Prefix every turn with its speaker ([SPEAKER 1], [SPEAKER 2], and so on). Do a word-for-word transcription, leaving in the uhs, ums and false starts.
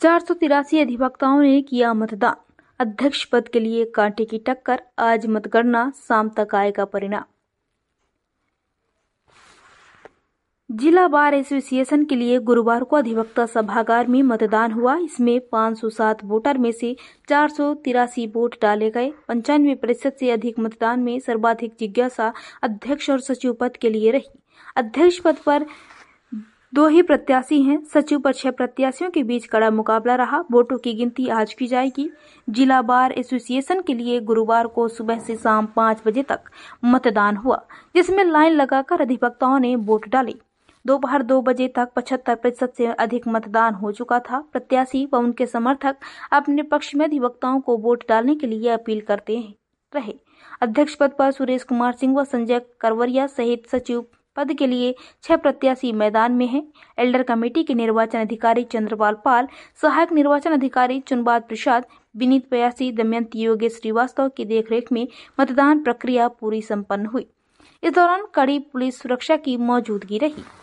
[SPEAKER 1] चार सौ तिरासी अधिवक्ताओं ने किया मतदान। अध्यक्ष पद के लिए कांटे की टक्कर। आज मतगणना, शाम तक आएगा परिणाम। जिला बार एसोसिएशन के लिए गुरुवार को अधिवक्ता सभागार में मतदान हुआ। इसमें पाँच सौ सात वोटर में से चार सौ तिरासी वोट डाले गए। पंचानवे प्रतिशत से अधिक मतदान में सर्वाधिक जिज्ञासा अध्यक्ष और सचिव पद के लिए रही। अध्यक्ष पद पर दो ही प्रत्याशी हैं। सचिव पर छह प्रत्याशियों के बीच कड़ा मुकाबला रहा। वोटों की गिनती आज की जाएगी। जिला बार एसोसिएशन के लिए गुरुवार को सुबह से शाम पाँच बजे तक मतदान हुआ, जिसमें लाइन लगाकर अधिवक्ताओं ने वोट डाले। दोपहर दो बजे तक पचहत्तर प्रतिशत से अधिक मतदान हो चुका था। प्रत्याशी व उनके समर्थक अपने पक्ष में अधिवक्ताओं को वोट डालने के लिए अपील करते रहे। अध्यक्ष पद पर सुरेश कुमार सिंह व संजय करवरिया सहित सचिव पद के लिए छह प्रत्याशी मैदान में हैं। एल्डर कमेटी के निर्वाचन अधिकारी चंद्रपाल पाल, सहायक निर्वाचन अधिकारी चुनबाद प्रसाद, विनीत प्यासी, दमयंती योगेश श्रीवास्तव की देखरेख में मतदान प्रक्रिया पूरी संपन्न हुई। इस दौरान कड़ी पुलिस सुरक्षा की मौजूदगी रही।